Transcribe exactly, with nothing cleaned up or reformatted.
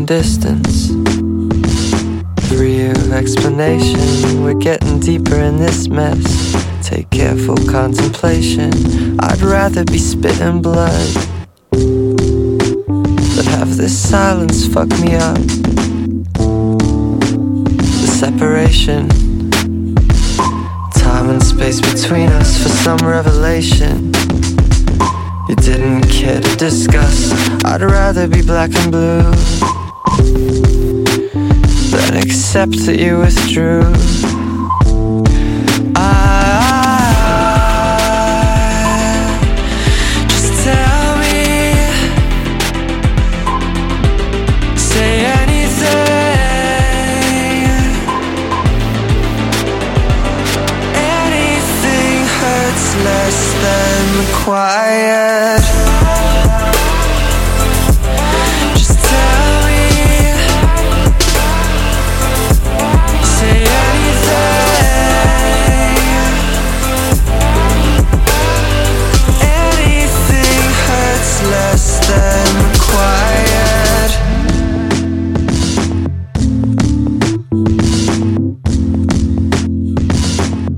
distance. Free of explanation, we're getting deeper in this mess. Take careful contemplation. I'd rather be spitting blood, but have this silence fuck me up. The separation, time and space between us for some revelation you didn't care to discuss. I'd rather be black and blue than accept that you withdrew. I, just tell me, say anything. Anything hurts less than quiet.